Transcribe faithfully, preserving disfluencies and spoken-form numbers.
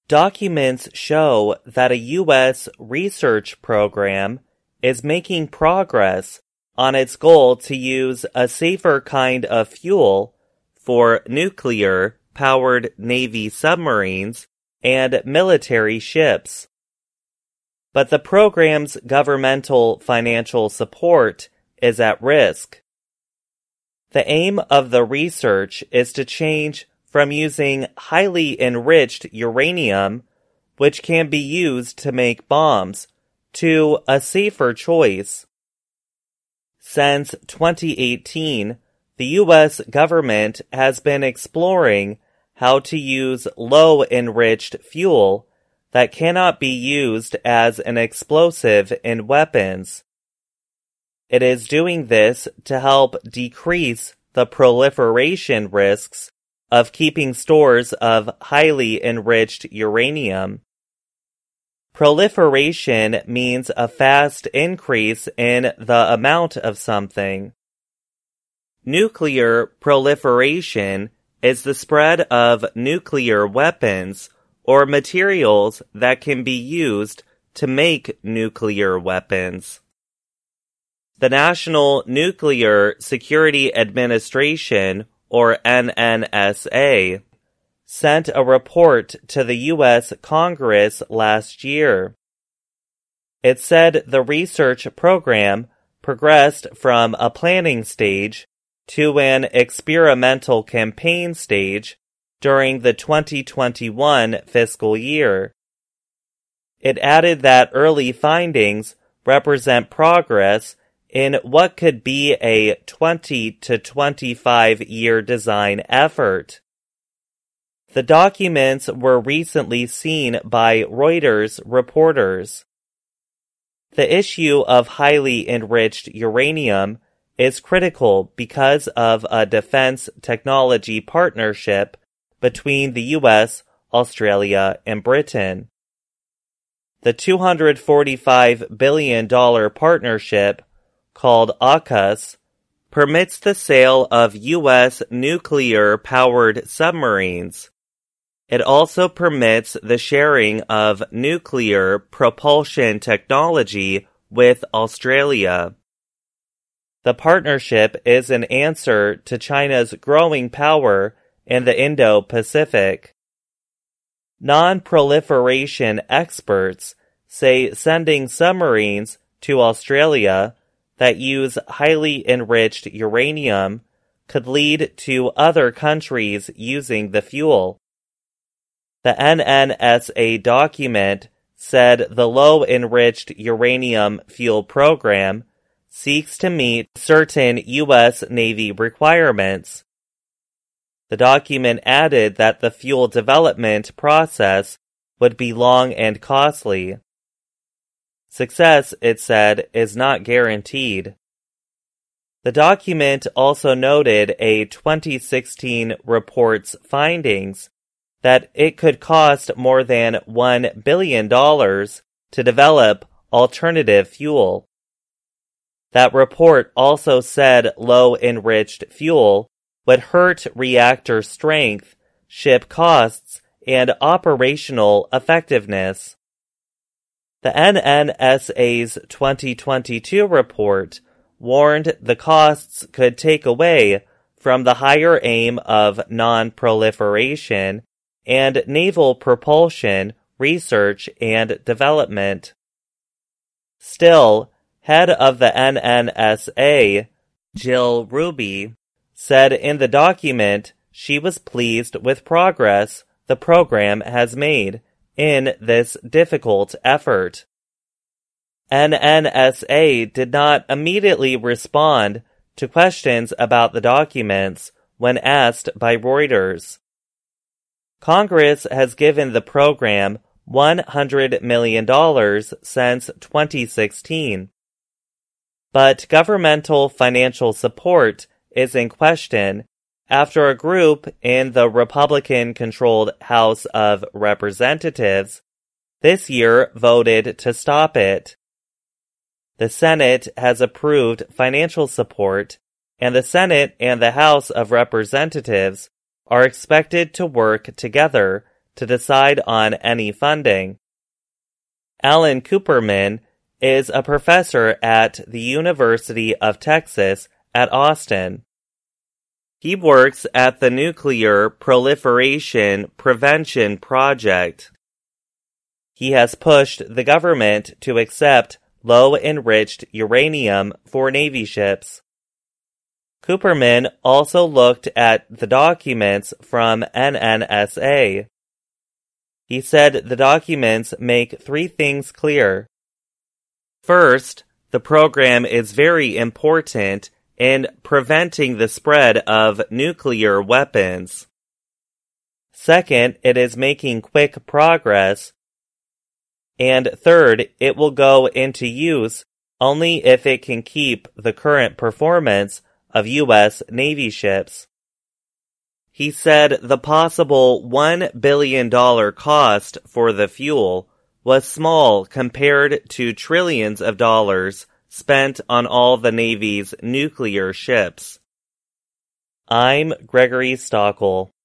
Documents show that a U S research program is making progress on its goal to use a safer kind of fuel for nuclear-powered Navy submarines and military ships. But the program's governmental financial support is at risk. The aim of the research is to change from using highly enriched uranium, which can be used to make bombs, to a safer choice. Since twenty eighteen, the U S government has been exploring how to use low-enriched fuel that cannot be used as an explosive in weapons. It is doing this to help decrease the proliferation risks of keeping stores of highly enriched uranium. Proliferation means a fast increase in the amount of something. Nuclear proliferation is the spread of nuclear weapons or materials that can be used to make nuclear weapons. The National Nuclear Security Administration, or N N S A, sent a report to the U S Congress last year. It said the research program progressed from a planning stage to an experimental campaign stage during the twenty twenty-one fiscal year. It added that early findings represent progress in what could be a twenty to twenty-five year design effort. The documents were recently seen by Reuters reporters. The issue of highly enriched uranium is critical because of a defense technology partnership between the U S, Australia, and Britain. The two hundred forty-five billion dollars partnership, called AUKUS, permits the sale of U S nuclear-powered submarines. It also permits the sharing of nuclear propulsion technology with Australia. The partnership is an answer to China's growing power in the Indo-Pacific. Non-proliferation experts say sending submarines to Australia that use highly enriched uranium could lead to other countries using the fuel. The N N S A document said the low-enriched uranium fuel program seeks to meet certain U S Navy requirements. The document added that the fuel development process would be long and costly. Success, it said, is not guaranteed. The document also noted a twenty sixteen report's findings that it could cost more than one billion dollars to develop alternative fuel. That report also said low-enriched fuel would hurt reactor strength, ship costs, and operational effectiveness. The N N S A's twenty twenty-two report warned the costs could take away from the higher aim of non-proliferation and naval propulsion research and development. Still, head of the N N S A, Jill Ruby, said in the document she was pleased with progress the program has made in this difficult effort. N N S A did not immediately respond to questions about the documents when asked by Reuters. Congress has given the program one hundred million dollars since twenty sixteen. But governmental financial support is in question after a group in the Republican-controlled House of Representatives this year voted to stop it. The Senate has approved financial support, and the Senate and the House of Representatives are expected to work together to decide on any funding. Alan Cooperman is a professor at the University of Texas at Austin. He works at the Nuclear Proliferation Prevention Project. He has pushed the government to accept low-enriched uranium for Navy ships. Cooperman also looked at the documents from N N S A. He said the documents make three things clear. First, the program is very important in preventing the spread of nuclear weapons. Second, it is making quick progress. And third, it will go into use only if it can keep the current performance of U S Navy ships. He said the possible one billion dollars cost for the fuel was small compared to trillions of dollars spent on all the Navy's nuclear ships. I'm Gregory Stockel.